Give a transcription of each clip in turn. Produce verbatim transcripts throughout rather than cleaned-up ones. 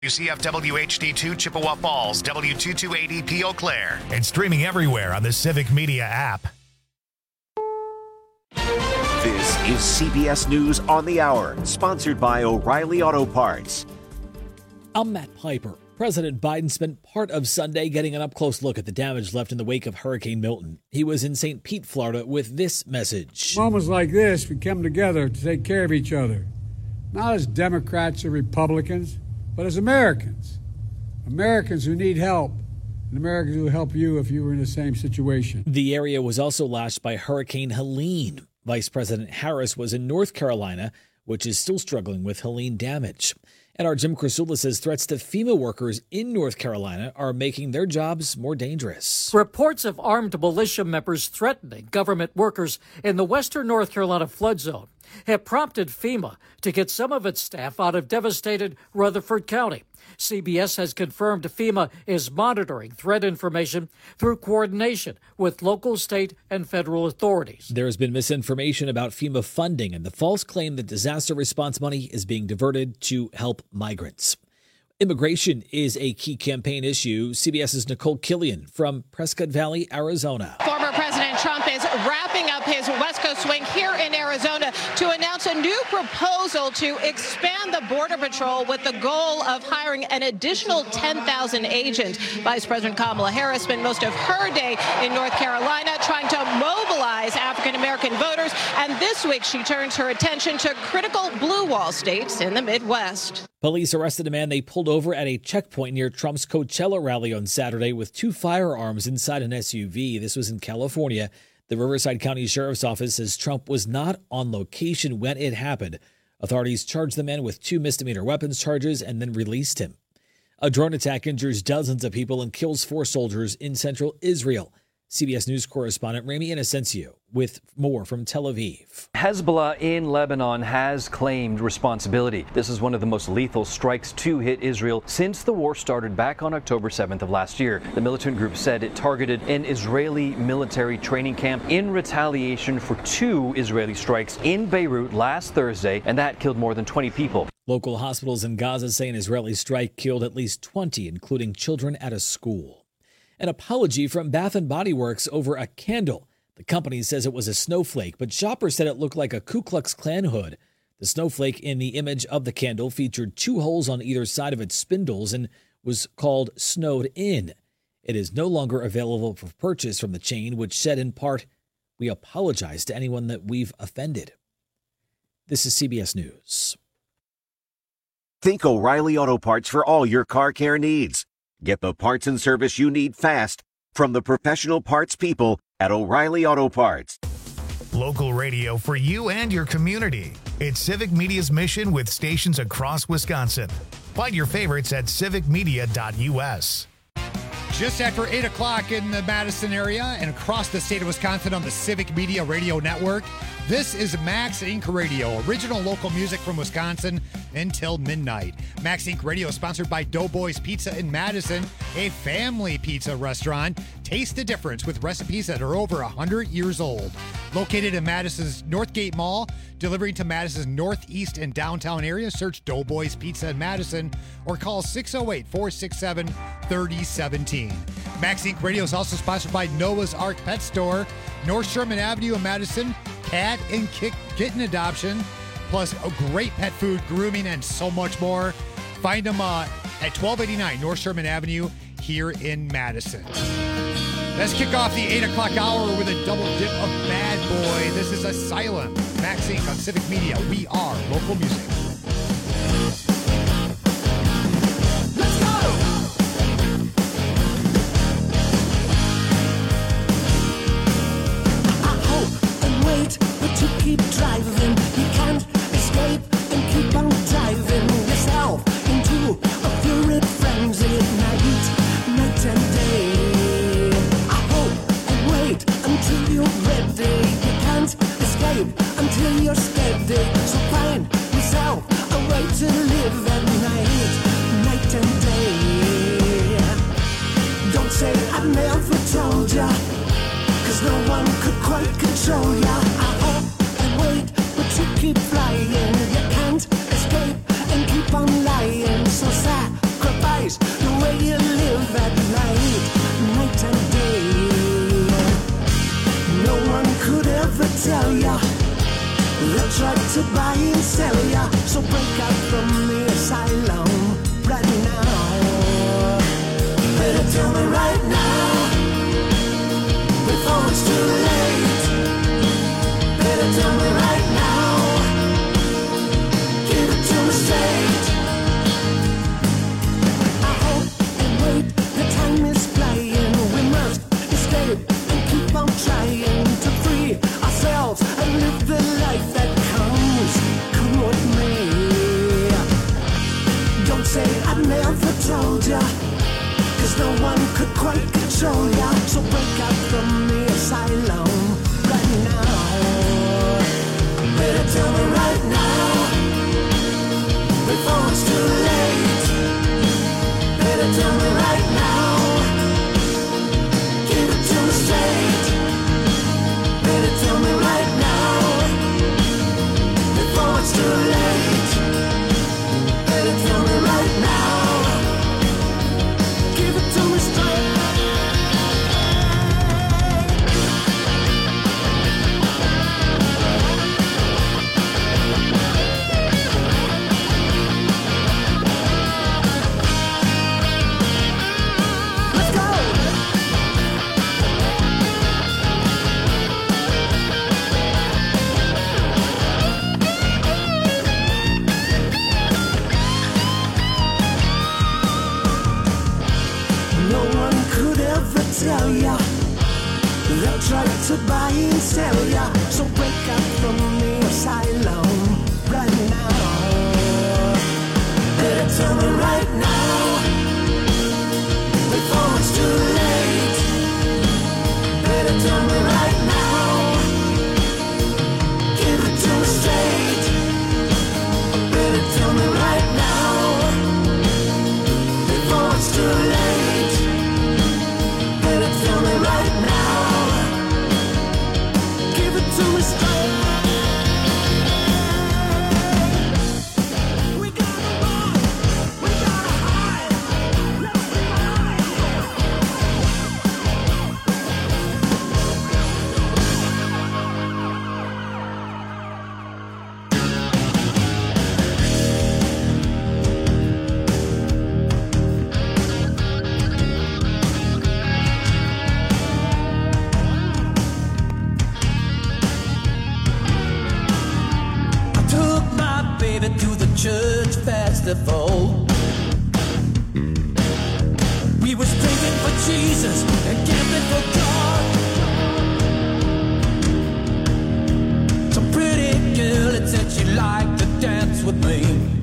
U C F W H D two Chippewa Falls, W two two eight E P Eau Claire, and streaming everywhere on the Civic Media app. This is C B S News on the Hour, sponsored by O'Reilly Auto Parts. I'm Matt Piper. President Biden spent part of Sunday getting an up-close look at the damage left in the wake of Hurricane Milton. He was in Saint Pete, Florida, with this message. Moments like this, we come together to take care of each other, not as Democrats or Republicans, but as Americans. Americans who need help, and Americans who will help you if you were in the same situation. The area was also lashed by Hurricane Helene. Vice President Harris was in North Carolina, which is still struggling with Helene damage. And our Jim Krasula says threats to FEMA workers in North Carolina are making their jobs more dangerous. Reports of armed militia members threatening government workers in the western North Carolina flood zone have prompted FEMA to get some of its staff out of devastated Rutherford County. C B S has confirmed FEMA is monitoring threat information through coordination with local, state, and federal authorities. There has been misinformation about FEMA funding and the false claim that disaster response money is being diverted to help migrants. Immigration is a key campaign issue. CBS's Nicole Killian from Prescott Valley, Arizona. Former President Trump is wrapping up his West Coast swing here in Arizona to announce a new proposal to expand the Border Patrol with the goal of hiring an additional ten thousand agents. Vice President Kamala Harris spent most of her day in North Carolina trying to mobilize African-American voters, and this week she turns her attention to critical blue wall states in the Midwest. Police arrested a man they pulled over at a checkpoint near Trump's Coachella rally on Saturday with two firearms inside an S U V. This was in California. The Riverside County Sheriff's Office says Trump was not on location when it happened. Authorities charged the man with two misdemeanor weapons charges and then released him. A drone attack injures dozens of people and kills four soldiers in central Israel. C B S News correspondent Rami Inocencio with more from Tel Aviv. Hezbollah in Lebanon has claimed responsibility. This is one of the most lethal strikes to hit Israel since the war started back on October seventh of last year. The militant group said it targeted an Israeli military training camp in retaliation for two Israeli strikes in Beirut last Thursday, and that killed more than twenty people. Local hospitals in Gaza say an Israeli strike killed at least twenty, including children at a school. An apology from Bath and Body Works over a candle. The company says it was a snowflake, but shoppers said it looked like a Ku Klux Klan hood. The snowflake in the image of the candle featured two holes on either side of its spindles and was called Snowed In. It is no longer available for purchase from the chain, which said in part, "We apologize to anyone that we've offended." This is C B S News. Think O'Reilly Auto Parts for all your car care needs. Get the parts and service you need fast from the professional parts people at O'Reilly Auto Parts. Local radio for you and your community. It's Civic Media's mission with stations across Wisconsin. Find your favorites at civic media dot U S. Just after eight o'clock in the Madison area and across the state of Wisconsin on the Civic Media Radio Network, this is Max Incorporated. Radio, original local music from Wisconsin until midnight. Max Incorporated Radio is sponsored by Doughboys Pizza in Madison, a family pizza restaurant. Taste the difference with recipes that are over one hundred years old. Located in Madison's Northgate Mall, delivering to Madison's northeast and downtown area, search Doughboys Pizza in Madison or call six oh eight, four six seven, three oh one seven. Max Incorporated Radio is also sponsored by Noah's Ark Pet Store, North Sherman Avenue in Madison, cat and kitten adoption, plus a great pet food, grooming, and so much more. Find them uh, at twelve eighty-nine North Sherman Avenue here in Madison. Let's kick off the eight o'clock hour with a double dip of Bad Boy. This is Asylum. Max Incorporated on Civic Media. We are local music. Let's go! I hope and wait, but you keep driving. You can't escape and keep on driving yourself into a fury frenzy at night, night and day. Until you're ready, you can't escape until you're steady. So find yourself a way to live at night, night and day. Don't say I never told ya, cause no one could quite control ya. I hope and wait, but you keep flying. You can't escape and keep on lying. So sad. ever told ya, 'cause no one could quite control ya. So break out from the asylum right now. Better tell me right now, before it's too late. Better tell me right now, give it to me straight. Better tell me right now, before it's too late. Better tell me right now, give it to me straight. Tell ya, they'll try to buy and sell ya. So break out from the asylum right now. Better tell me right now, before it's too late. Better tell me right now, give it to me straight. Better tell me right now, before it's too late. Tell me right now, give it to me straight. We gotta run, we gotta hide. Let's be to the church festival. We was drinking for Jesus and gambling for God. Some pretty girl had said she liked to dance with me.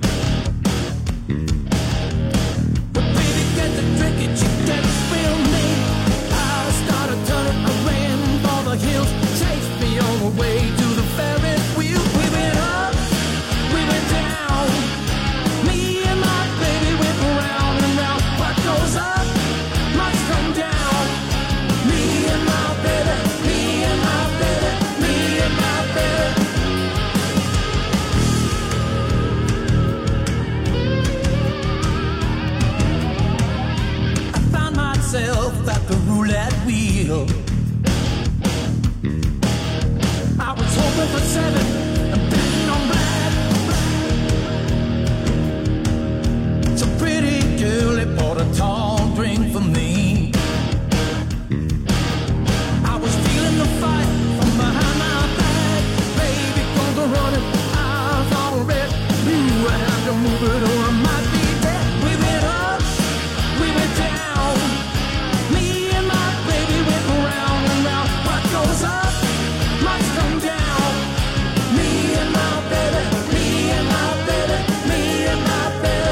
But baby got to drink it, she didn't feel me. I started turning, I ran for the hills, chased me on the way to the Ferris wheel. We went up, we went down. Me and my baby went round and round. What goes up must come down. Me and my baby, me and my baby, me and my baby. I found myself at the roulette wheel. I was hoping for seven and betting on black. Some pretty girl, they bought a tall drink for me. I was feeling the fight from behind my back. Baby, go to running, eyes all red. Ooh, I have to move it or I might be dead. We went up, we went down. Me and my baby went round and round. What goes up must come down. Me and my baby, me and my baby, me and my baby.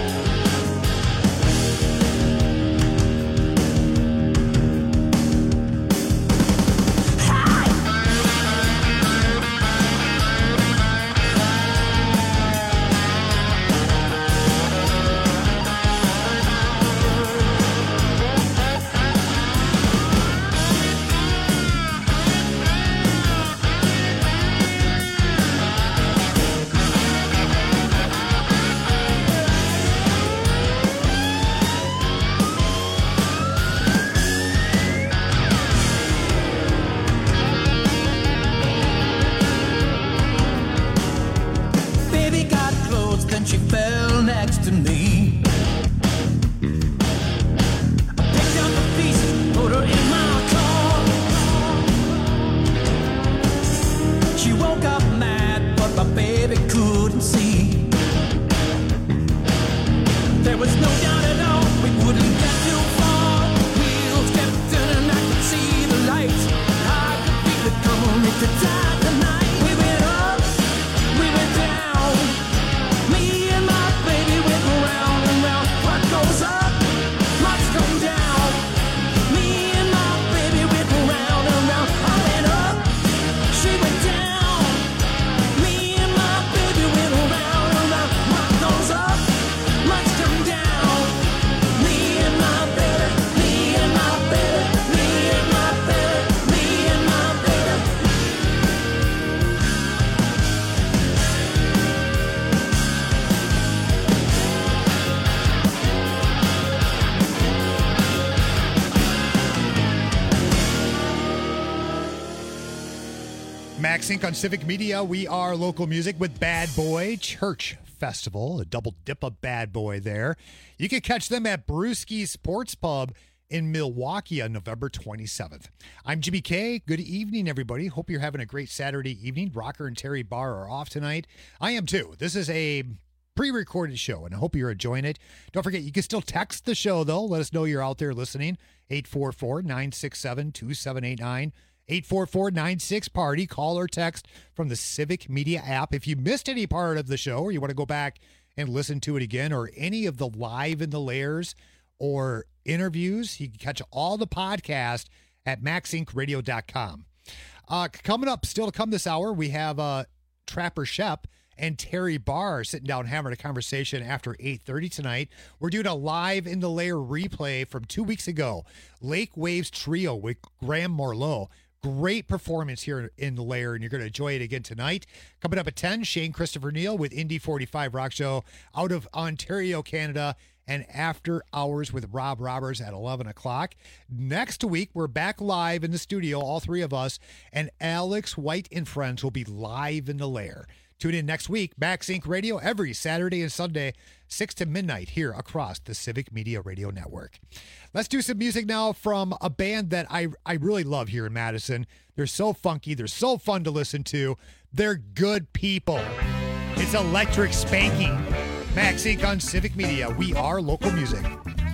Baby got close, then she fell next to me. I picked up the pieces, put her in my car. She woke up mad, but my baby couldn't see. There was no doubt at all, we wouldn't get too far. Wheels kept turning, I could see the lights. I could feel it coming, we could die tonight. We went up, we went down. Me and my baby went round and round. What Max Inc on Civic Media. We are local music with Bad Boy Church Festival, a double dip of Bad Boy there. You can catch them at Brewski Sports Pub in Milwaukee on November twenty-seventh. I'm Jimmy K. Good evening, everybody. Hope you're having a great Saturday evening. Rocker and Terry Barr are off tonight. I am too. This is a pre-recorded show, and I hope you're enjoying it. Don't forget, you can still text the show, though. Let us know you're out there listening. eight four four, nine six seven, two seven eight nine. eight four four, nine six, party. Call or text from the Civic Media app. If you missed any part of the show or you want to go back and listen to it again, or any of the Live in the Layers or interviews, you can catch all the podcast at max inc radio dot com. Uh, coming up, still to come this hour, we have uh, Trapper Shep and Terry Barr sitting down having a conversation after eight thirty tonight. We're doing a Live in the Layer replay from two weeks ago. Lake Waves Trio with Graham Morleau. Great performance here in the Layer, and you're going to enjoy it again tonight. Coming up at ten, Shane Christopher Neal with Indy forty-five Rock Show out of Ontario, Canada, and After Hours with Rob Roberts at eleven o'clock. Next week, we're back live in the studio, all three of us, and Alex White and friends will be live in the Lair. Tune in next week, Max Inc Radio, every Saturday and Sunday, six to midnight here across the Civic Media Radio Network. Let's do some music now from a band that I, I really love here in Madison. They're so funky. They're so fun to listen to. They're good people. It's Electric Spanky. Max Inc on Civic Media. We are local music.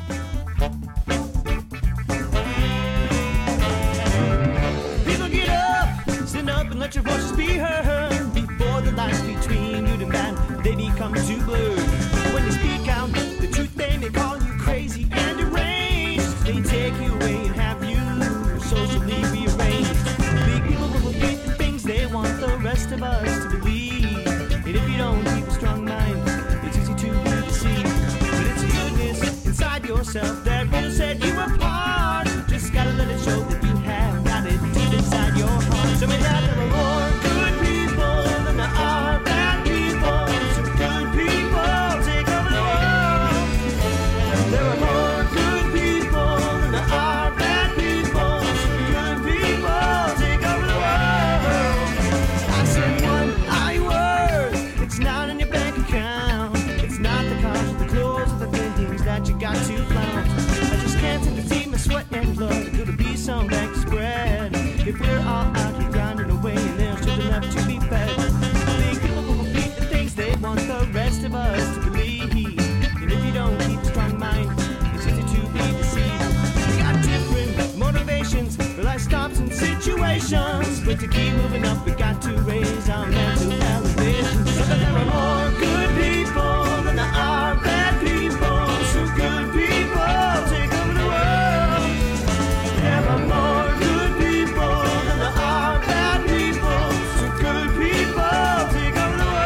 People get up, stand up and let your voices be heard. Before the lines between you and man, they become too blurred. When you speak out the truth, they may call you crazy and deranged. They take you away and have you socially rearranged. Big people will repeat the things they want the rest of us to believe. And if you don't keep a strong mind, it's easy to be deceived. But it's goodness inside yourself that will set you apart. Just gotta let it show that you have got it deep inside your heart. So may that there are more good people than there are bad people. So good people take over the world. There are more good people than there are bad people. So good people take over the world. I said one I word. It's not in your bank account. It's not the cars, the clothes, the things that you got to flaunt. I just can't seem to see my sweat and blood. Could it be some back spread? If we're all out here grinding away and there's children left to be fed. Think people will repeat the things they want the rest of us to believe. And if you don't keep a strong mind, it's easy to be deceived. We got different motivations for life stops and situations. But to keep moving up, we got to raise our mental elevation. So that there are more good people than there are bad people. So good people take over the world. There are more good people than there are bad people. So good people take over the world.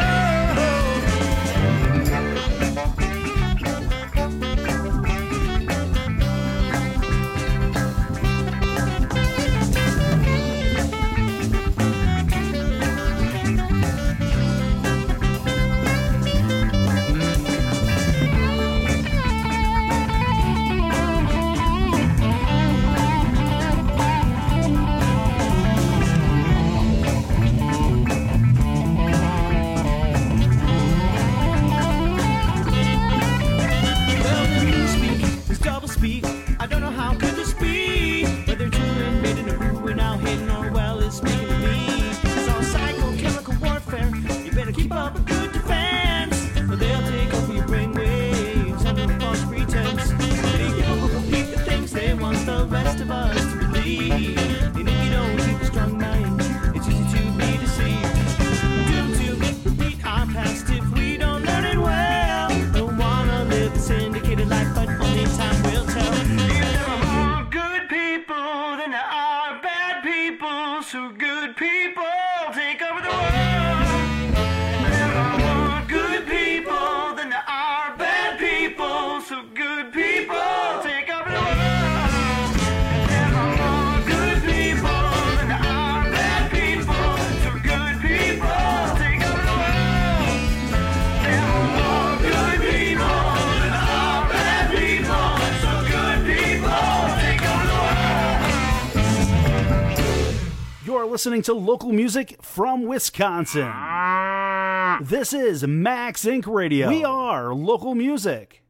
You're listening to local music from Wisconsin. This is Max Incorporated. Radio. We are local music.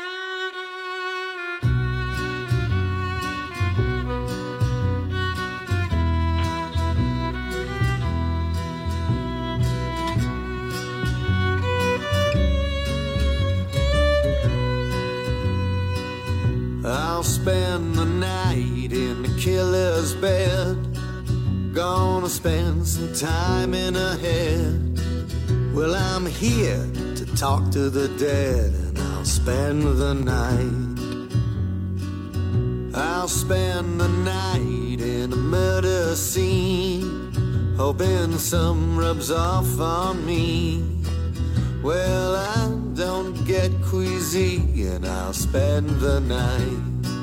I'll spend the night in the killer's bed. Gonna spend some time in her head. Well, I'm here to talk to the dead, and I'll spend the night. I'll spend the night in a murder scene, hoping some rubs off on me. Well, I don't get queasy, and I'll spend the night.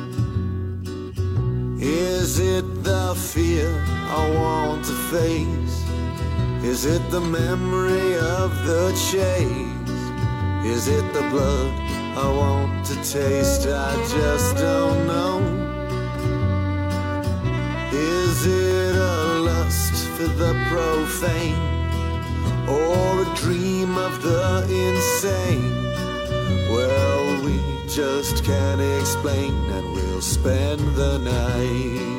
Is it the fear I want to face? Is it the memory of the chase? Is it the blood I want to taste? I just don't know. Is it a lust for the profane, or a dream of the insane? Well, we just can't explain, and we'll spend the night.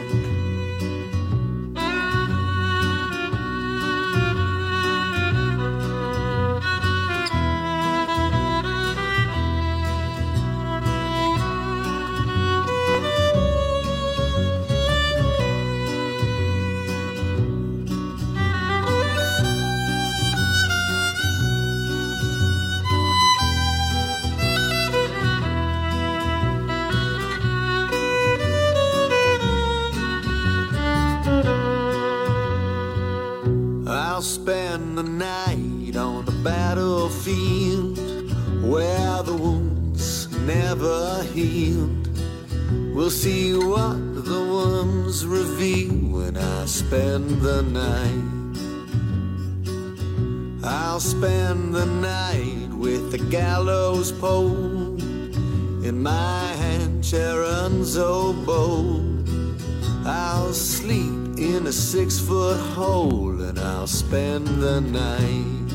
Spend the night on the battlefield where the wounds never healed. We'll see what the wounds reveal when I spend the night. I'll spend the night with the gallows pole in my hand, Sharon's oboe. I'll sleep in a six-foot hole, and I'll spend the night.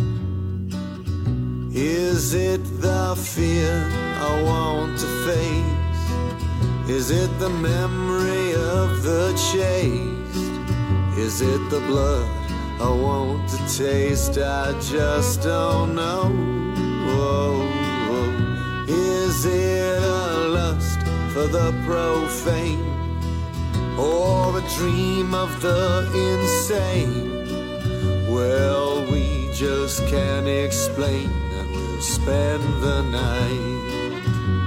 Is it the fear I want to face? Is it the memory of the chase? Is it the blood I want to taste? I just don't know. Whoa, whoa. Is it a lust for the profane, or a dream of the insane? Well, we just can't explain, and we'll spend the night.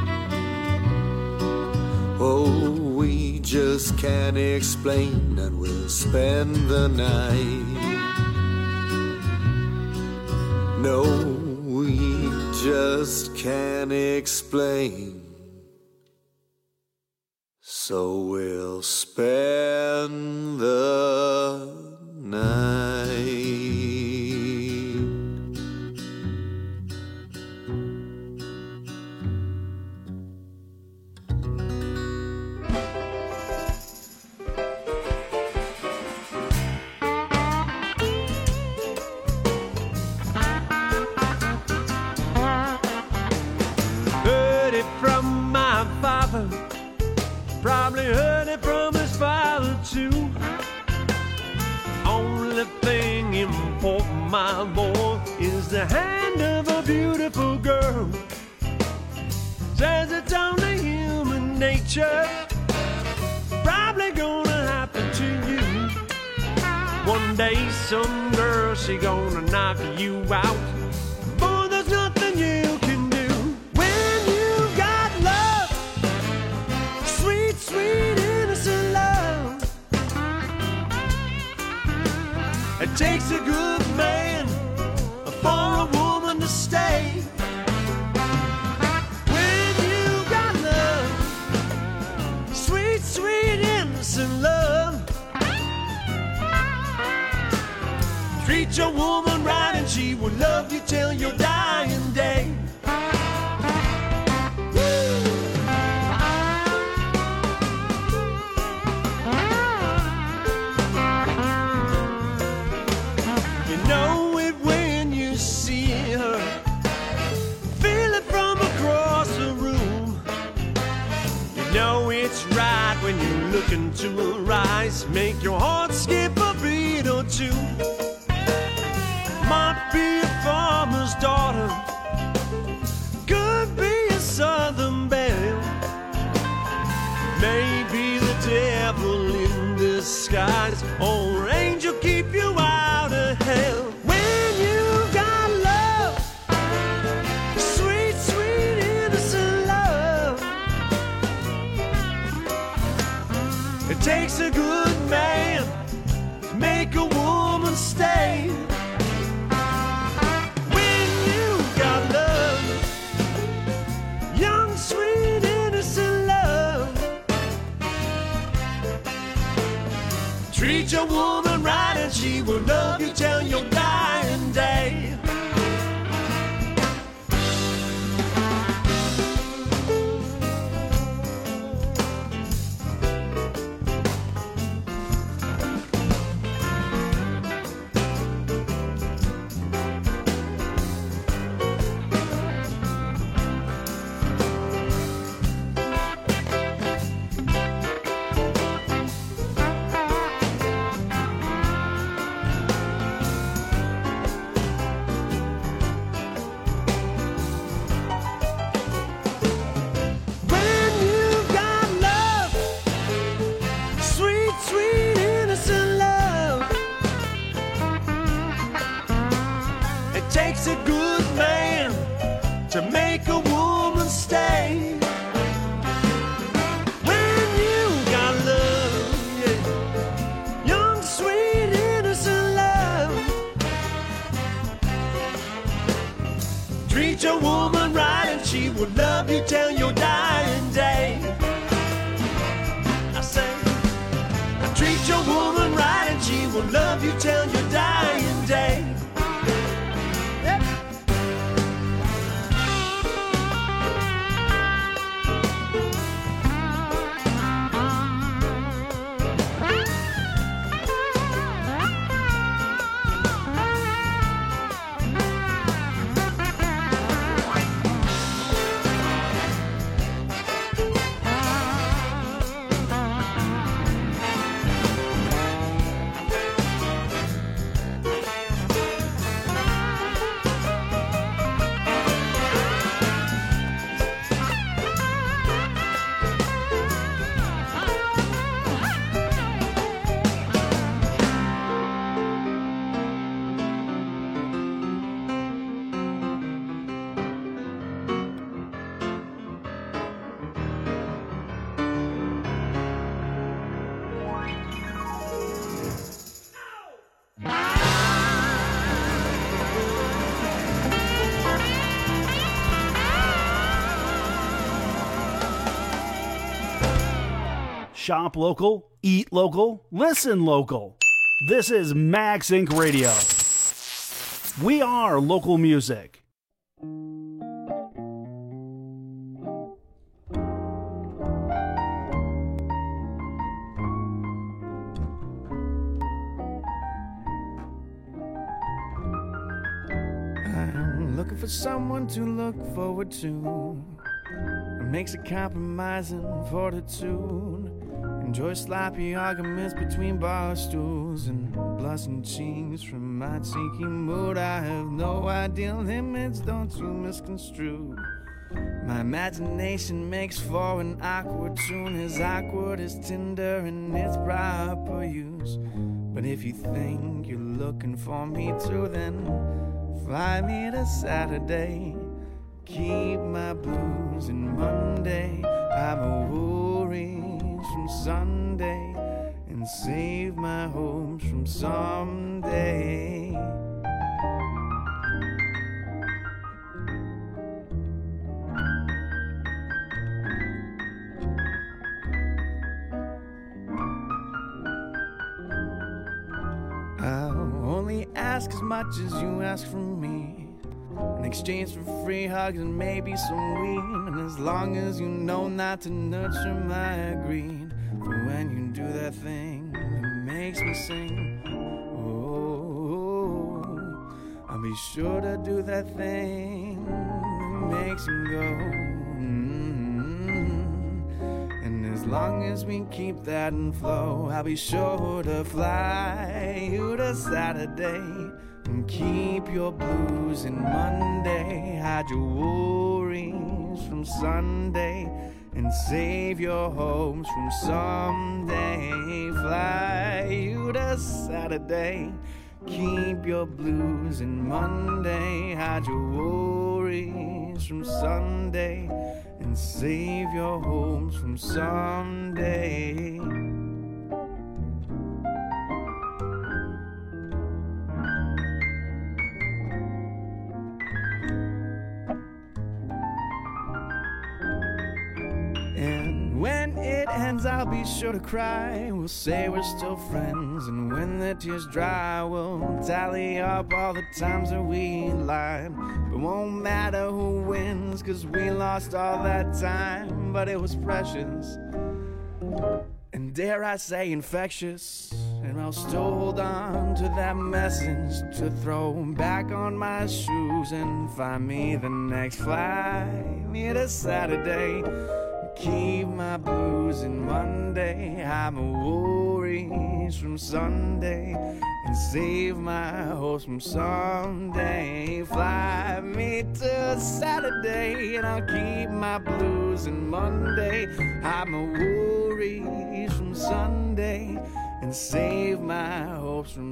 Oh, we just can't explain, and we'll spend the night. No, we just can't explain, so we'll spend the night. Heard it from my father, probably heard it from his father too. Only thing important, my boy, is the hand of a beautiful girl. Says it's only human nature, probably gonna happen to you. One day some girl, she gonna knock you out. Boy, there's nothing you can do. When you got love, sweet, sweet, innocent love, it takes a good man for a woman to stay. When you got love, sweet, sweet, innocent love, treat your woman right and she will love you till your dying day. know it's right when you look into her eyes. Make your heart skip a beat or two. Might be a farmer's daughter, could be a southern belle, maybe the devil in disguise, or angel keep you out of hell. When you got love, sweet, sweet, innocent love, it takes a good man to make a woman stay. When you got love, young, sweet, innocent love, treat your woman right and she will love you till your dying day. A good man to make a woman stay. When you got love, yeah, young, sweet, innocent love, treat your woman right and she will love you till your dying day. I say, treat your woman right and she will love you till your dying day. Shop local, eat local, listen local. This is Max Incorporated. Radio. We are local music. I'm looking for someone to look forward to. It makes a compromising fortitude. Enjoy sloppy arguments between bar stools and blushing cheeks from my cheeky mood. I have no ideal limits, don't you misconstrue. My imagination makes for an awkward tune, as awkward as Tinder in its proper use. But if you think you're looking for me too, then fly me to Saturday. Keep my blues in Monday. Have a worries from Sunday and save my hopes from someday. I'll only ask as much as you ask from me, in exchange for free hugs and maybe some weed. And as long as you know not to nurture my greed, for when you do that thing that makes me sing, oh, I'll be sure to do that thing that makes him go, mm-hmm. long as we keep that in flow, I'll be sure to fly you to Saturday and keep your blues in Monday. Hide your worries from Sunday and save your hopes from someday. Fly you to Saturday, keep your blues in Monday. Hide your worries from Sunday and save your hopes from someday. And when it ends, I'll be sure to cry. We'll say we're still friends, and when the tears dry, we'll tally up all the times that we lied. It won't matter who wins, 'cause we lost all that time, but it was precious, and dare I say infectious. And I'll still hold on to that message to throw back on my shoes and find me the next flight. Me to Saturday, keep my blues in Monday. Hide my worries from Sunday and save my hopes from someday. Fly me to Saturday and I'll keep my blues in Monday. Hide my worries from Sunday and save my hopes from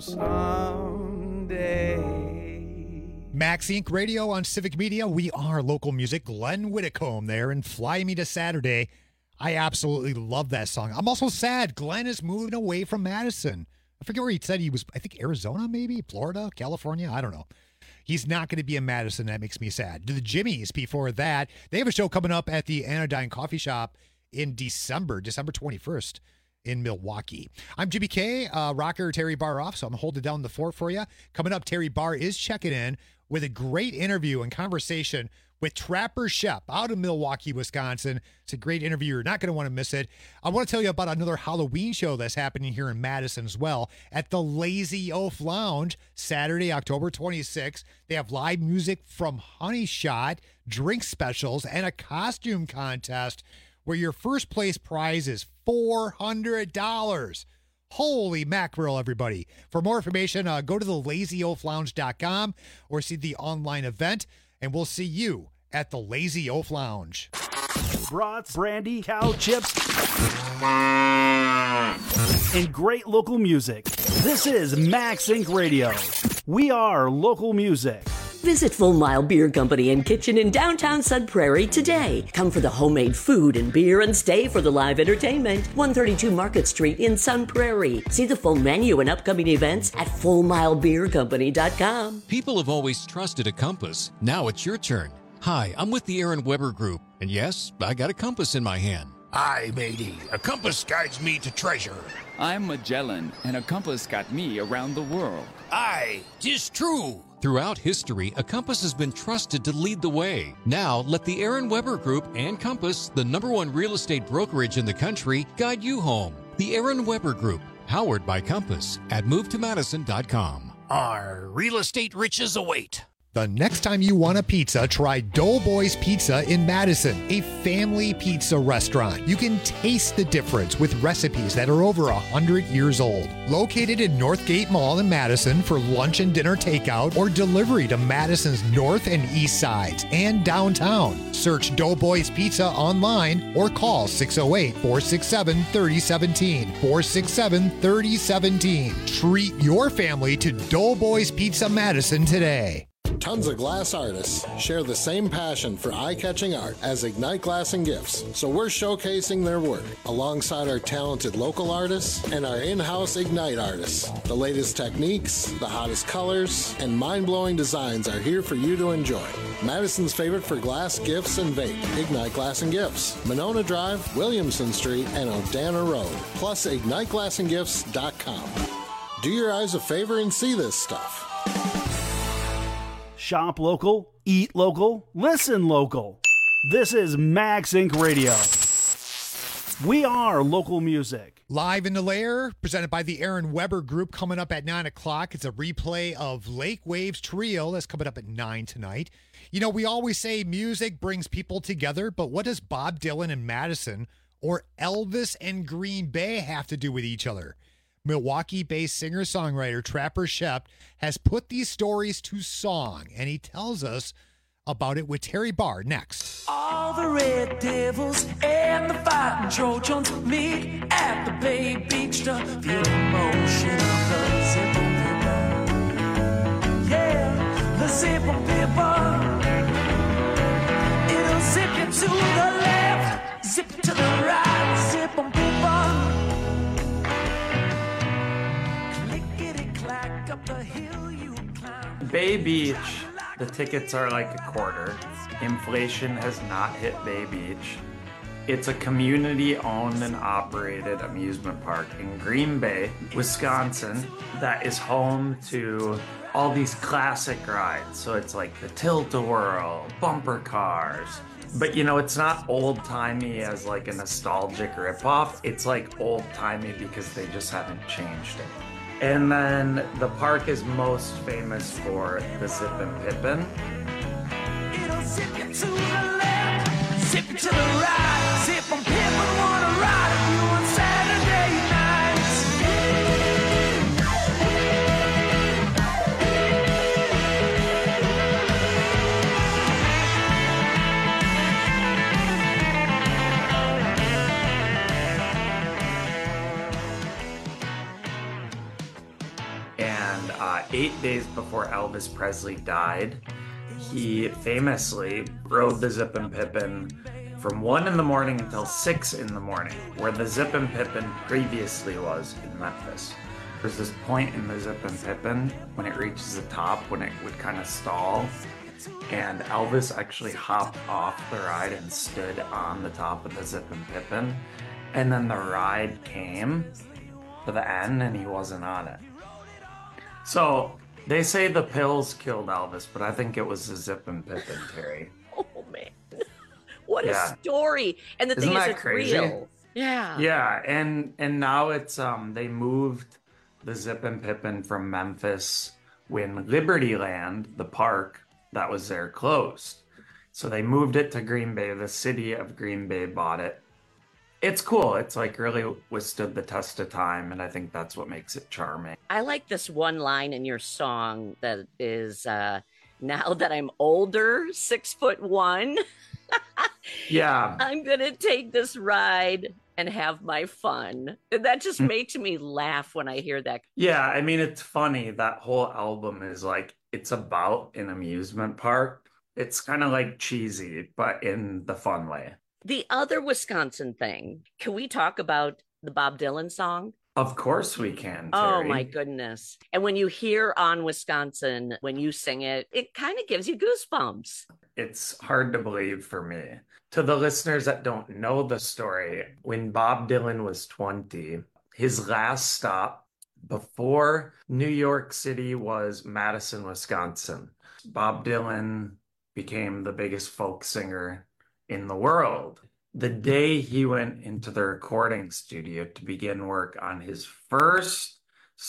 someday. Max Inc Radio on Civic Media. We are local music. Glenn Whitcomb there and Fly Me to Saturday. I absolutely love that song. I'm also sad Glenn is moving away from Madison. I forget where he said he was. I think Arizona, maybe Florida, California. I don't know. He's not going to be in Madison. That makes me sad. The Jimmies before that. They have a show coming up at the Anodyne Coffee Shop in December, December twenty-first. In Milwaukee. I'm Jimmy K, uh, rocker Terry Barr off, so I'm holding down the fort for you. Coming up, Terry Barr is checking in with a great interview and conversation with Trapper Shep out of Milwaukee, Wisconsin. It's a great interview. You're not going to want to miss it. I want to tell you about another Halloween show that's happening here in Madison as well at the Lazy Oaf Lounge, Saturday, October twenty-sixth. They have live music from Honey Shot, drink specials, and a costume contest where your first place prize is four hundred dollars. Holy mackerel, everybody. For more information, uh, go to the lazy oaf lounge dot com or see the online event, and we'll see you at the Lazy Oaf Lounge. Brats, brandy, cow chips, and great local music. This is Max Inc Radio. We are local music. Visit Full Mile Beer Company and Kitchen in downtown Sun Prairie today. Come for the homemade food and beer and stay for the live entertainment. one thirty-two Market Street in Sun Prairie. See the full menu and upcoming events at full mile beer company dot com. People have always trusted a compass. Now it's your turn. Hi, I'm with the Aaron Weber Group, and yes, I got a compass in my hand. Aye, matey. A compass guides me to treasure. I'm Magellan, and a compass got me around the world. Aye, 'tis true. Throughout history, a compass has been trusted to lead the way. Now, let the Aaron Weber Group and Compass, the number one real estate brokerage in the country, guide you home. The Aaron Weber Group, powered by Compass, at move to madison dot com. Our real estate riches await. The next time you want a pizza, try Doughboys Pizza in Madison, a family pizza restaurant. You can taste the difference with recipes that are over one hundred years old. Located in Northgate Mall in Madison for lunch and dinner takeout or delivery to Madison's north and east sides and downtown. Search Doughboys Pizza online or call six oh eight, four six seven, three oh one seven, four six seven, three oh one seven. Treat your family to Doughboys Pizza Madison today. Tons of glass artists share the same passion for eye-catching art as Ignite Glass and Gifts, so we're showcasing their work alongside our talented local artists and our in-house Ignite artists. The latest techniques, the hottest colors, and mind-blowing designs are here for you to enjoy. Madison's favorite for glass, gifts, and vape, Ignite Glass and Gifts, Monona Drive, Williamson Street, and Odana Road, plus ignite glass and gifts dot com. Do your eyes a favor and see this stuff. Shop local, eat local, listen local. This is Max Inc Radio. We are local music. Live in the Lair, presented by the Aaron Weber Group, coming up at nine o'clock. It's a replay of Lake Waves Trio. That's coming up at nine tonight. You know, we always say music brings people together, but what does Bob Dylan and Madison or Elvis and Green Bay have to do with each other? Milwaukee-based singer-songwriter Trapper Shep has put these stories to song, and he tells us about it with Terry Barr next. All the Red Devils and the Fighting Trojans meet at the Bay Beach to feel the motion of the Zip and Pippa. Yeah, the Zip and Pippa. It'll zip you to the left, zip to the right, Zip and Pippa. Clickety-clack up the hill you climb. Bay Beach, the tickets are like a quarter. Inflation has not hit Bay Beach. It's a community-owned and operated amusement park in Green Bay, Wisconsin, that is home to all these classic rides. So it's like the Tilt-A-Whirl, bumper cars. But you know, it's not old-timey as like a nostalgic ripoff. It's like old-timey because they just haven't changed it. And then the park is most famous for the Zip and Pippin. It'll zip you to the left, zip you to the right, Zip and Pippin wanna ride with you on Saturday nights. And uh, eight days before Elvis Presley died, he famously rode the Zip and Pippin from one in the morning until six in the morning, where the Zip and Pippin previously was in Memphis. There's this point in the Zip and Pippin when it reaches the top, when it would kind of stall, and Elvis actually hopped off the ride and stood on the top of the Zip and Pippin, and then the ride came to the end and he wasn't on it. So they say the pills killed Elvis, but I think it was the Zip and Pippin, Terry. Oh, man. What Yeah. a story. And the Isn't thing is, that it's crazy? real. Yeah. Yeah, and and now it's um they moved the Zip and Pippin from Memphis when Libertyland, the park that was there, closed. So they moved it to Green Bay. The city of Green Bay bought it. It's cool. It's like really withstood the test of time, and I think that's what makes it charming. I like this one line in your song that is, uh, now that I'm older, six foot one, Yeah. I'm going to take this ride and have my fun. And that just Mm. makes me laugh when I hear that. Yeah, I mean, it's funny. That whole album is like, it's about an amusement park. It's kind of like cheesy, but in the fun way. The other Wisconsin thing, can we talk about the Bob Dylan song? Of course we can, Oh Terry. my goodness. And when you hear On Wisconsin, when you sing it, it kind of gives you goosebumps. It's hard to believe for me. To the listeners that don't know the story, when Bob Dylan was twenty, his last stop before New York City was Madison, Wisconsin. Bob Dylan became the biggest folk singer in the world. The day he went into the recording studio to begin work on his first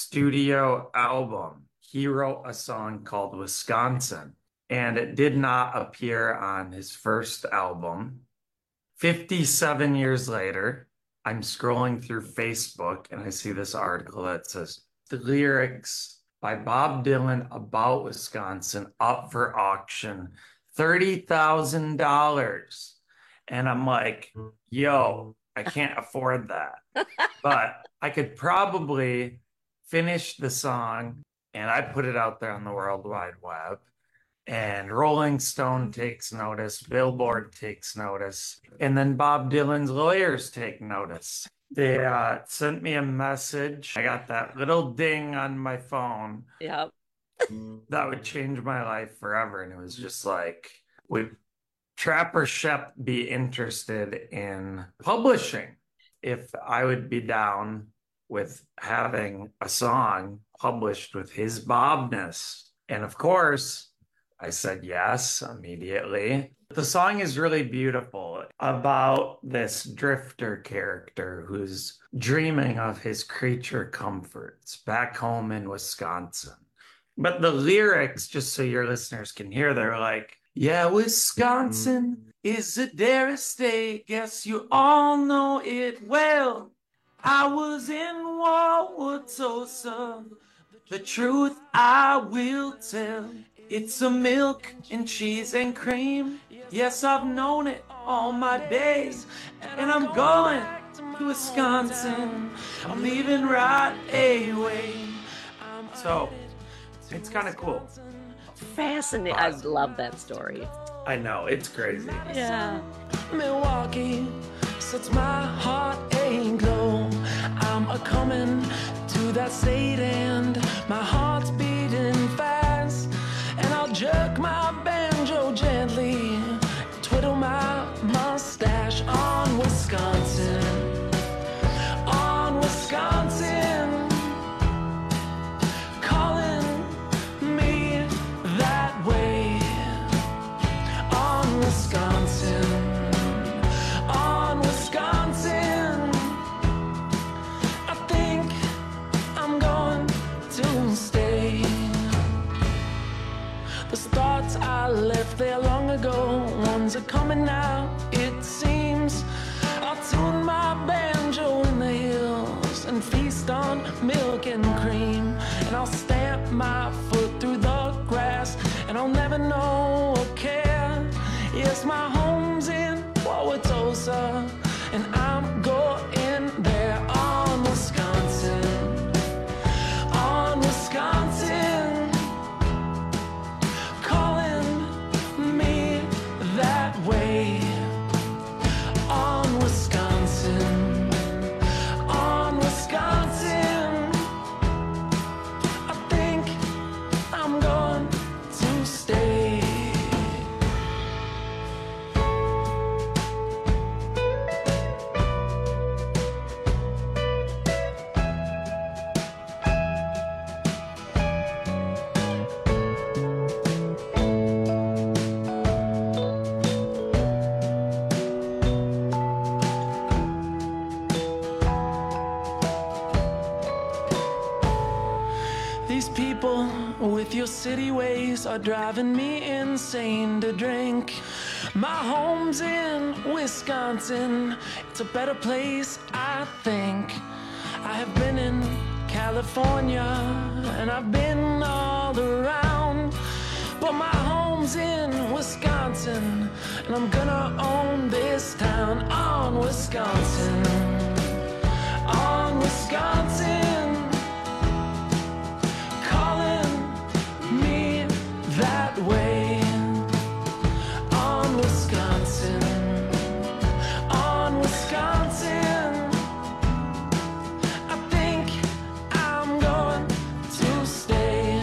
studio album, he wrote a song called Wisconsin, and it did not appear on his first album. fifty-seven years later, I'm scrolling through Facebook and I see this article that says the lyrics by Bob Dylan about Wisconsin up for auction, thirty thousand dollars. And I'm like, yo, I can't afford that. But I could probably finish the song and I put it out there on the World Wide Web. And Rolling Stone takes notice, Billboard takes notice, and then Bob Dylan's lawyers take notice. They uh, sent me a message. I got that little ding on my phone. Yep. That would change my life forever. And it was just like, would Trapper Shep be interested in publishing? If I would be down with having a song published with his Bobness. And of course, I said yes immediately. The song is really beautiful about this drifter character who's dreaming of his creature comforts back home in Wisconsin. But the lyrics, just so your listeners can hear, they're like, yeah, Wisconsin, is a dare state. Guess you all know it well. I was in Wauwatosa. The truth I will tell. It's a milk and cheese and cream. Yes, I've known it all my days. And I'm going to Wisconsin. I'm leaving right away. So, it's kind of cool. Fascinating. I love that story. I know, it's crazy. Yeah. Milwaukee sets my heart ain't glow. I'm a coming to that state and my heart's beating fast. And I'll jerk my banjo gently, twiddle my mustache on Wisconsin, on Wisconsin, calling me that way, on Wisconsin, on Wisconsin. I think I'm going to stay. Those thoughts I left there long ago, ones are coming now, it seems. I'll tune my banjo in the hills and feast on milk and cream. And I'll stamp my foot through the grass and I'll never know or care. Yes, my home's in Wauwatosa and I'm going there on Wisconsin, on Wisconsin, calling me that way, on Wisconsin, on Wisconsin. I think I'm going to stay. These people with your city ways are driving me insane to drink. My home's in Wisconsin. It's a better place, I think. I have been in California and I've been all around, but my home's in Wisconsin and I'm gonna own this town on Wisconsin, on Wisconsin. That way, on Wisconsin, on Wisconsin. I think I'm going to stay.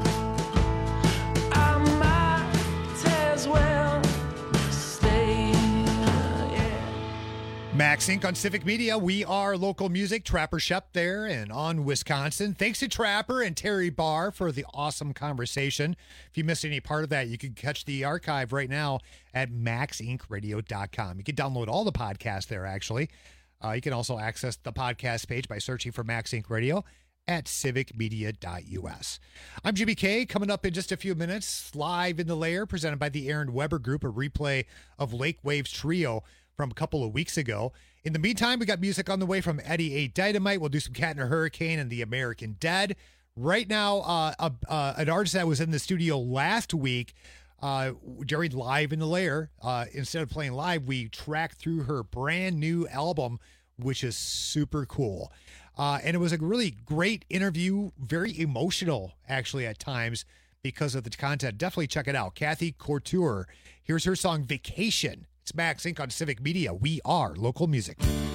I might as well stay. Yeah. Max Inc on Civic Media. We are local music. Trapper Shep there and on Wisconsin. Thanks to Trapper and Terry Barr for the awesome conversation. If you missed any part of that, you can catch the archive right now at max inc radio dot com. You can download all the podcasts there, actually. Uh, you can also access the podcast page by searching for Max Inc Radio at civic media dot u s. I'm Jimmy K. Coming up in just a few minutes, live in the lair, presented by the Aaron Weber Group, a replay of Lake Waves Trio from a couple of weeks ago. In the meantime, we got music on the way from Eddie A. Dynamite. We'll do some Cat in a Hurricane and the American Dead. Right now, uh, uh, uh, an artist that was in the studio last week uh, during Live in the Lair, uh, instead of playing live, we tracked through her brand new album, which is super cool. Uh, and it was a really great interview, very emotional, actually, at times because of the content. Definitely check it out. Kathy Couture. Here's her song, Vacation. It's Max Inc on Civic Media. We are local music.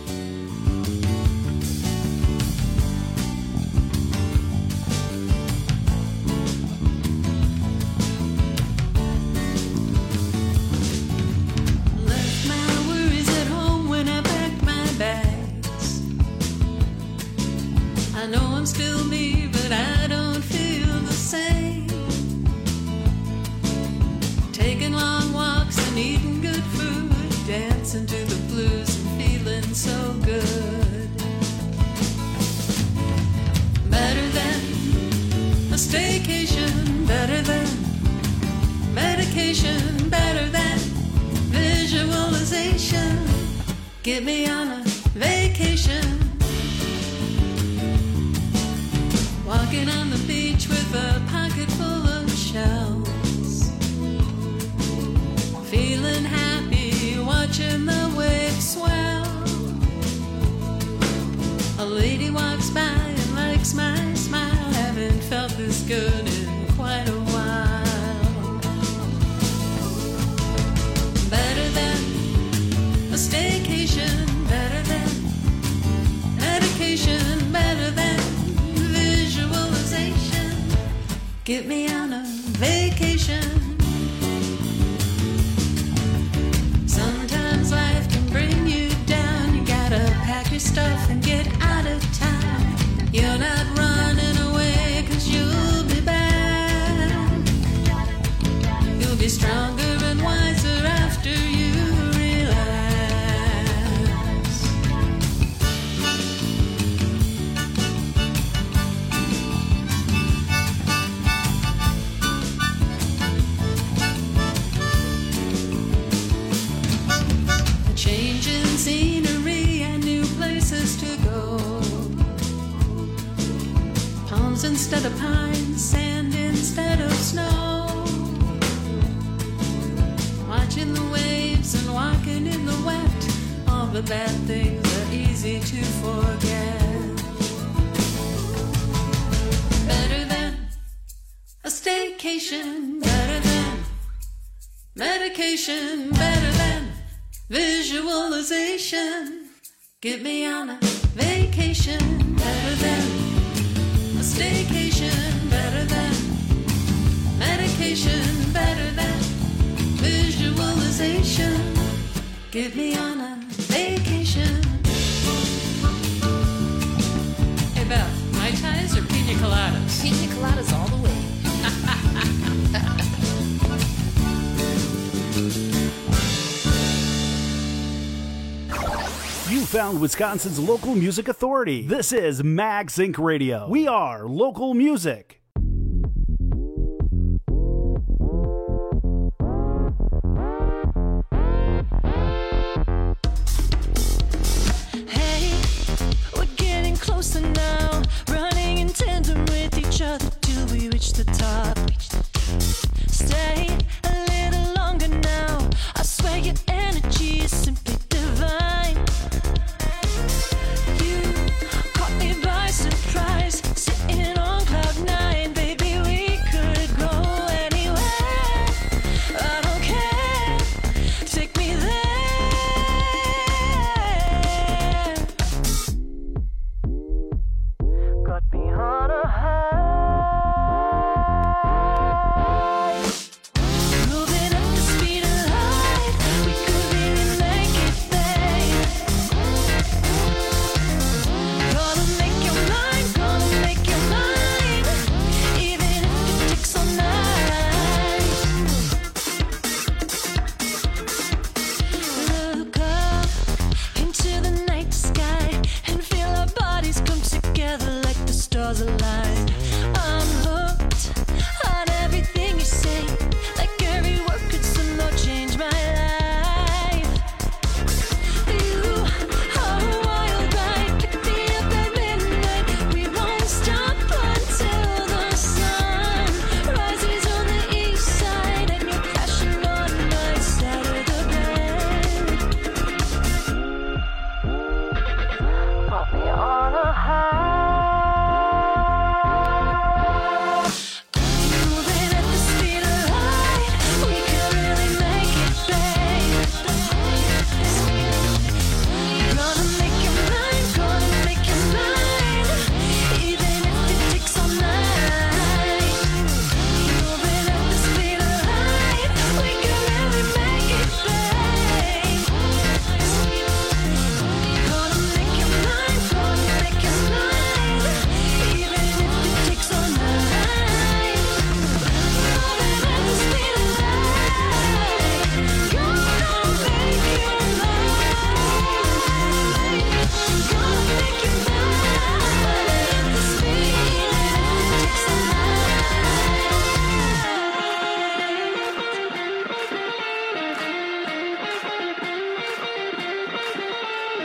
Left my worries at home when I packed my bags. I know I'm still me, but I don't feel the same. Taking long walks and eating good food, dancing to the blues and feeling so good. Better than a staycation, better than medication, better than vision. Get me on a vacation. Walking on the beach with a pocket full of shells. Feeling happy, watching the waves swell. A lady walks by and likes my smile. Haven't felt this good in quite a while. Better than a staycation, better than medication, better than visualization. Get me on a vacation. Sometimes life can bring you down. You gotta pack your stuff and get out of town. You're not running away, 'cause you'll be back. You'll be stronger and wiser after you relax. A change in scenery and new places to go. Palms instead of pines, sand instead of snow. Watching the waves and walking in the wet. All the bad things are easy to forget. Better than a staycation, better than medication, better than visualization. Get me on a vacation, better than a staycation, better than medication, better than visualization. Get me on a vacation. Hey Beth, Mai Tais or pina coladas? Pina coladas all the way. You found Wisconsin's local music authority. This is Max Inc Radio. We are local music. Hey, we're getting closer now, running in tandem with each other till we reach the top. Stay a little longer now. I swear your energy is simply divine. You caught me by surprise, sitting on cloud nine. Baby, we could go anywhere. I don't care. Take me there. Got me on a high. Moving at the speed of light. We could really make it, babe. Gonna make your mind, gonna make your mind. Even if it takes all night. Look up into the night sky and feel our bodies come together like the stars align. I'm hooked on everything you say, like every word could somehow change my life. You are a wild ride, pick me up at midnight. We won't stop until the sun rises on the east side and you're crashing on my side of the bed. Put me on a high. Moving at the speed of light, we could really make it, babe. Gonna make your mind, gonna make your mind. Even if it takes all night. Moving at the speed of light, we could really make it, babe. Gonna make your mind, gonna make your mind. Even if it takes all night. Moving at the speed of light, gonna make your mind. Gonna make your mind at the speed it takes all night.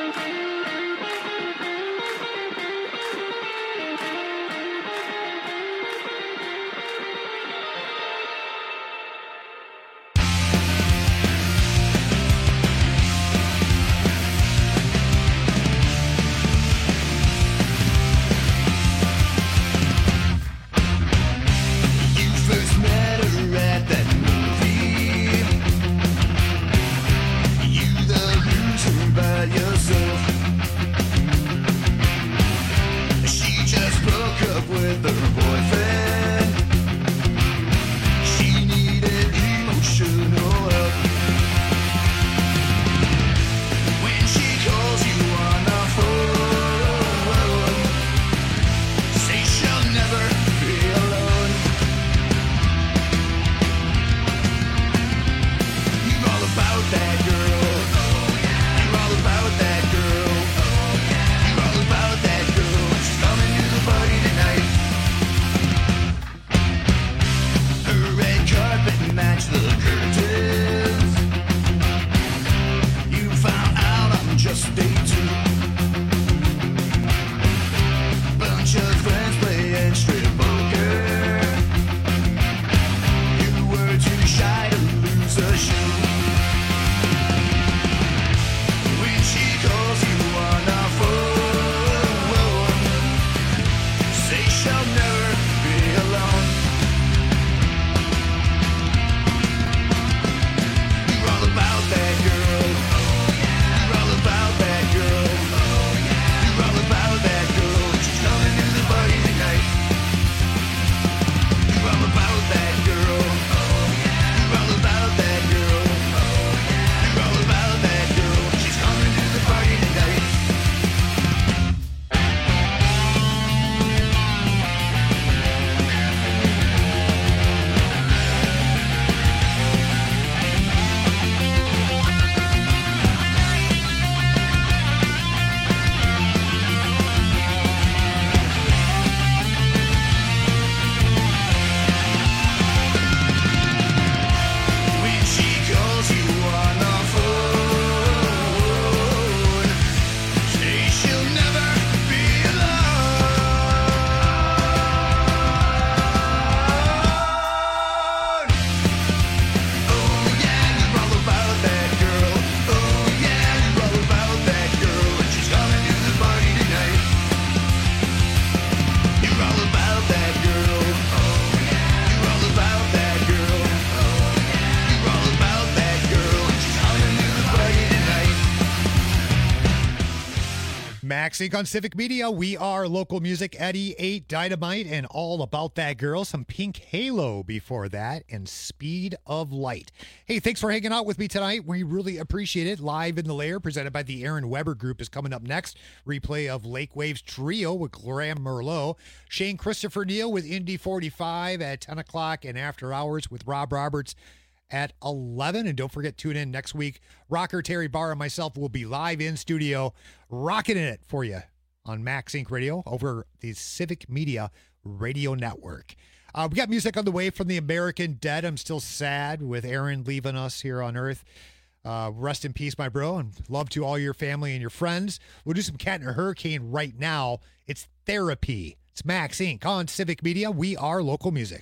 Max Inc on Civic Media. We are local music. Eddie eight Dynamite and All About That Girl. Some Pink Halo before that and Speed of Light. Hey, thanks for hanging out with me tonight. We really appreciate it. Live in the Lair, presented by the Aaron Weber Group, is coming up next. Replay of Lake Waves Trio with Graham Merlot. Shane Christopher Neal with Indy forty-five at ten o'clock, and After Hours with Rob Roberts at eleven. And don't forget, tune in next week. Rocker Terry Barr and myself will be live in studio rocking it for you on Max Inc Radio over the Civic Media Radio Network. Uh, we got music on the way from the American Dead. I'm still sad with Aaron leaving us here on Earth. Uh, rest in peace, my bro, and love to all your family and your friends. We'll do some Cat and a Hurricane right now. It's Therapy. It's Max Inc on Civic Media. We are local music.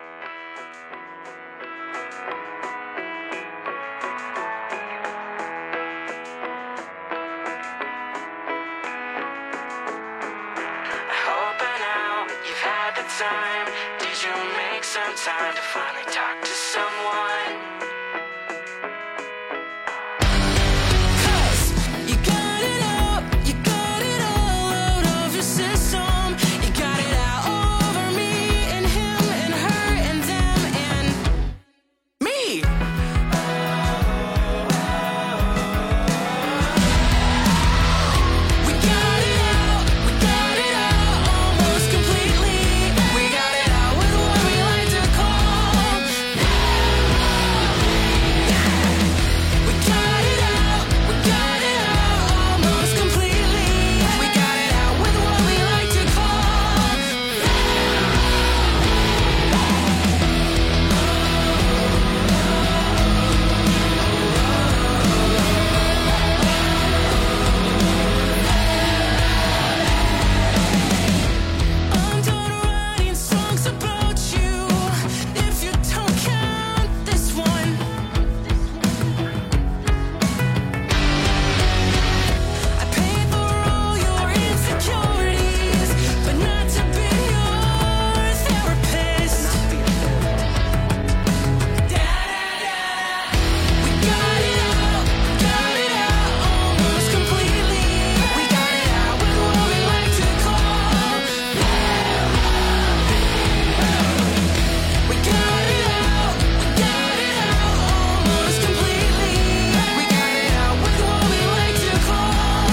Time. Did you make some time to finally talk to someone? Cause you got it out, you got it all out of your system. You got it out over me and him and her and them and me. We got it out, we got it out almost completely. We got it out with what we like to call. We got it out, we got it out almost completely. We got it out with what we like to call. I'm done writing songs about you. If you don't count this one, I paid for all your insecurities, but not to be your therapist. We got it out, got it out almost completely. We got it out with what we like to call. We got it out, we got it out almost completely. We got it out with what we like to call.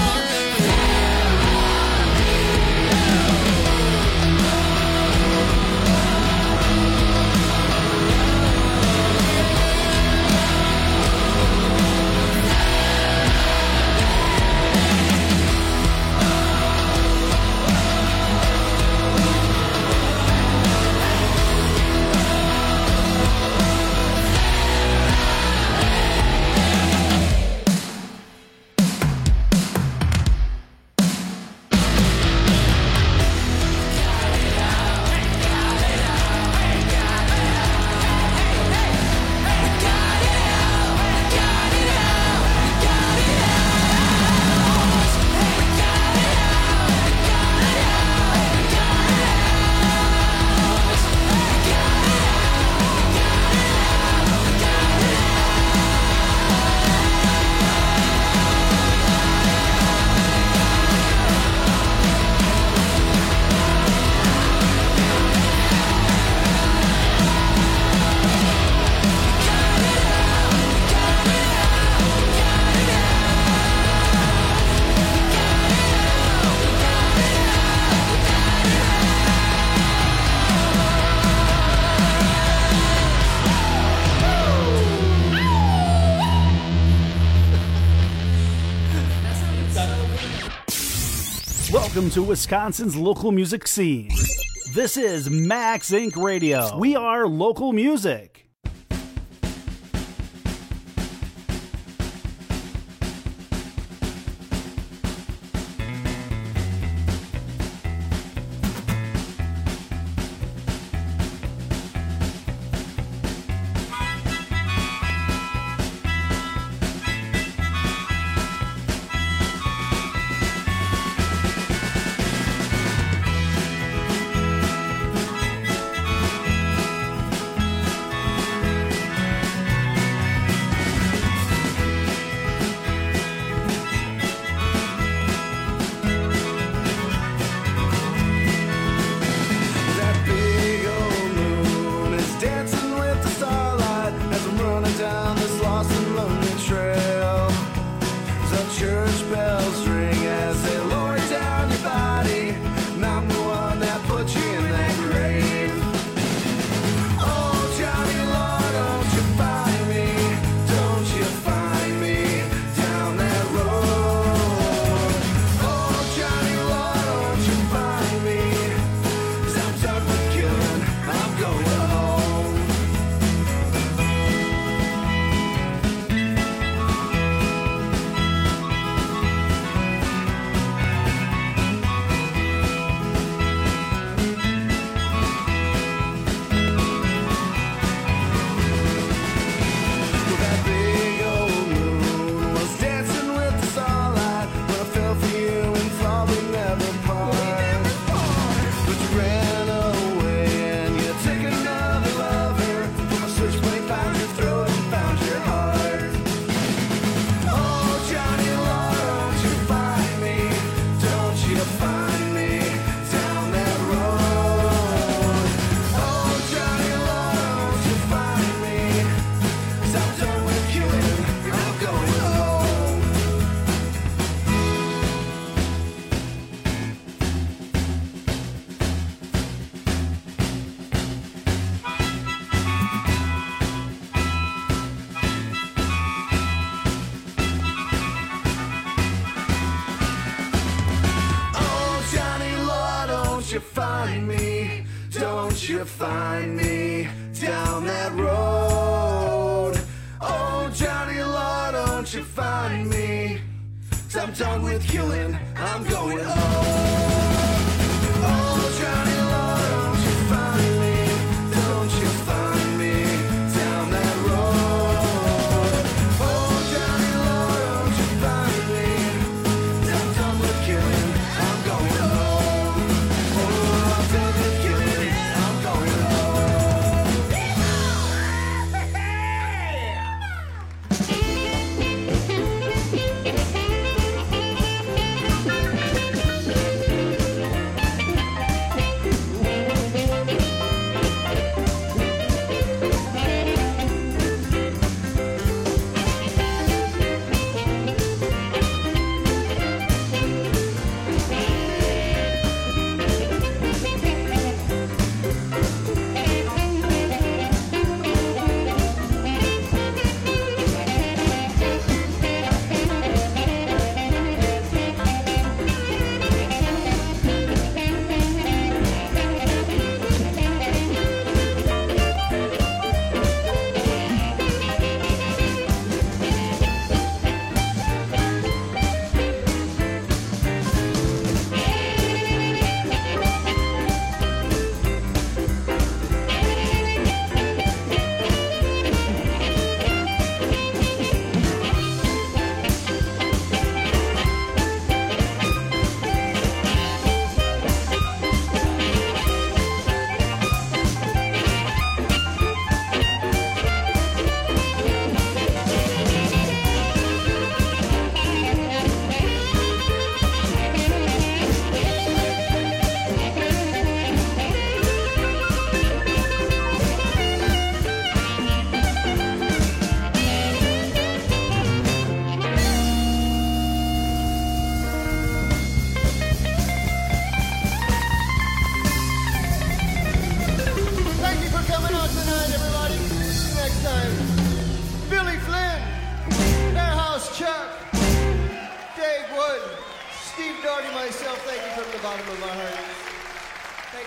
Welcome to Wisconsin's local music scene. This is Max Inc Radio. We are local music. you find me, don't you find me down that road. Oh, Johnny Law, don't you find me, 'cause I'm done with killing, I'm going home. Oh, Johnny Law, don't you find me, don't you find me down that road. Oh, Johnny Law, don't you find me, 'cause I'm done with killing, I'm going home. Oh, I'm done with killing, I'm going myself, thank you from the bottom of my heart. Thank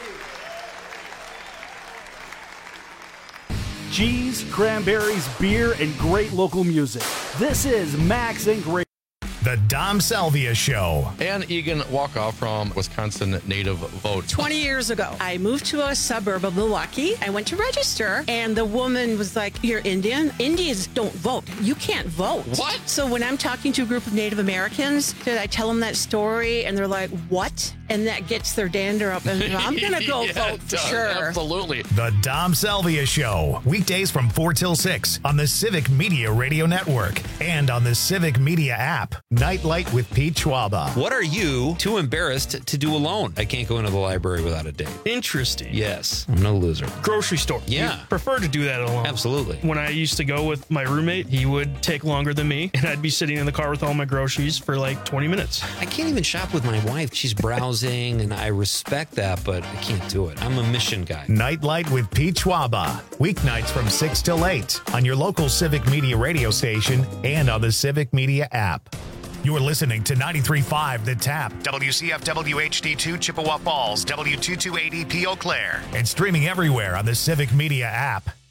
you. Cheese, cranberries, beer, and great local music. This is Max Incorporated. Radio. The Dom Salvia Show. Ann Egan Walkoff from Wisconsin Native Vote. twenty years ago, I moved to a suburb of Milwaukee. I went to register, and the woman was like, "You're Indian? Indians don't vote. You can't vote." What? So when I'm talking to a group of Native Americans, I tell them that story, and they're like, "What?" And that gets their dander up, and I'm going to go yeah, vote for does, sure. Absolutely. The Dom Salvia Show. Weekdays from four till six on the Civic Media Radio Network and on the Civic Media app. Nightlight with Pete Schwaba. What are you too embarrassed to do alone? I can't go into the library without a date. Interesting. Yes. I'm no loser. Grocery store. Yeah. You prefer to do that alone. Absolutely. When I used to go with my roommate, he would take longer than me, and I'd be sitting in the car with all my groceries for like twenty minutes. I can't even shop with my wife. She's browsing, and I respect that, but I can't do it. I'm a mission guy. Nightlight with Pete Schwaba. Weeknights from six till eight on your local Civic Media radio station and on the Civic Media app. You're listening to ninety-three point five The Tap, W C F W H D two Chippewa Falls, W two two eight E P Eau Claire, and streaming everywhere on the Civic Media app.